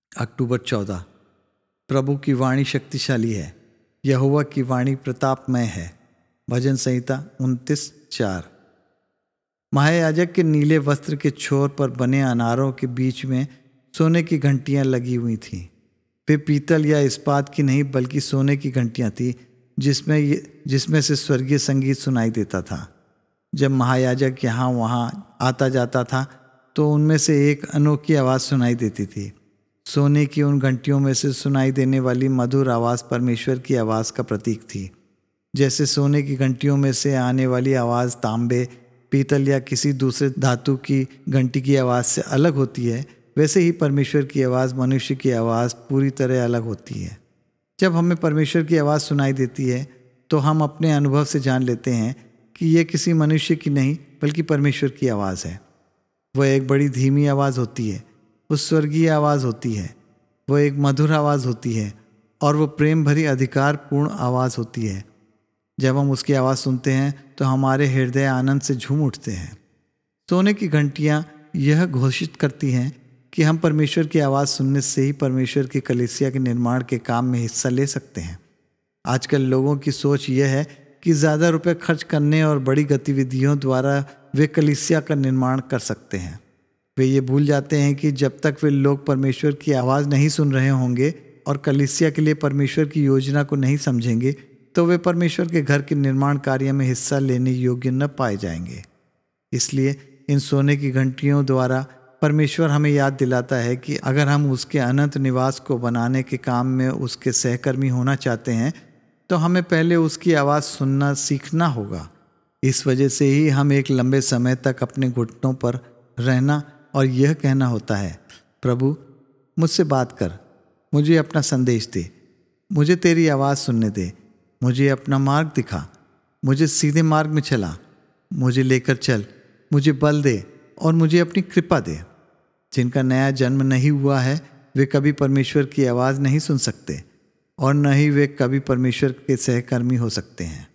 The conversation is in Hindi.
अक्टूबर 14। प्रभु की वाणी शक्तिशाली है, यहोवा की वाणी प्रतापमय है। भजन संहिता 29:4। महायाजक के नीले वस्त्र के छोर पर बने अनारों के बीच में सोने की घंटियां लगी हुई थीं। वे पीतल या इस्पात की नहीं बल्कि सोने की घंटियां थीं, जिसमें से स्वर्गीय संगीत सुनाई देता था। जब महायाजक यहाँ वहाँ आता जाता था तो उनमें से एक अनोखी आवाज़ सुनाई देती थी। सोने की उन घंटियों में से सुनाई देने वाली मधुर आवाज़ परमेश्वर की आवाज़ का प्रतीक थी। जैसे सोने की घंटियों में से आने वाली आवाज़ तांबे, पीतल या किसी दूसरे धातु की घंटी की आवाज़ से अलग होती है, वैसे ही परमेश्वर की आवाज़ मनुष्य की आवाज़ पूरी तरह अलग होती है। जब हमें परमेश्वर की आवाज़ सुनाई देती है तो हम अपने अनुभव से जान लेते हैं कि यह किसी मनुष्य की नहीं बल्कि परमेश्वर की आवाज़ है। वह एक बड़ी धीमी आवाज़ होती है, वो स्वर्गीय आवाज़ होती है, वह एक मधुर आवाज़ होती है और वो प्रेम भरी अधिकारपूर्ण आवाज़ होती है। जब हम उसकी आवाज़ सुनते हैं तो हमारे हृदय आनंद से झूम उठते हैं। सोने की घंटियाँ यह घोषित करती हैं कि हम परमेश्वर की आवाज़ सुनने से ही परमेश्वर की कलीसिया के निर्माण के काम में हिस्सा ले सकते हैं। आजकल लोगों की सोच यह है कि ज़्यादा रुपए खर्च करने और बड़ी गतिविधियों द्वारा वे कलीसिया का निर्माण कर सकते हैं। वे ये भूल जाते हैं कि जब तक वे लोग परमेश्वर की आवाज़ नहीं सुन रहे होंगे और कलीसिया के लिए परमेश्वर की योजना को नहीं समझेंगे तो वे परमेश्वर के घर के निर्माण कार्य में हिस्सा लेने योग्य न पाए जाएंगे। इसलिए इन सोने की घंटियों द्वारा परमेश्वर हमें याद दिलाता है कि अगर हम उसके अनंत निवास को बनाने के काम में उसके सहकर्मी होना चाहते हैं तो हमें पहले उसकी आवाज़ सुनना सीखना होगा। इस वजह से ही हम एक लंबे समय तक अपने घुटनों पर रहना और यह कहना होता है, प्रभु मुझसे बात कर, मुझे अपना संदेश दे, मुझे तेरी आवाज़ सुनने दे, मुझे अपना मार्ग दिखा, मुझे सीधे मार्ग में चला, मुझे लेकर चल, मुझे बल दे और मुझे अपनी कृपा दे। जिनका नया जन्म नहीं हुआ है वे कभी परमेश्वर की आवाज़ नहीं सुन सकते और न ही वे कभी परमेश्वर के सहकर्मी हो सकते हैं।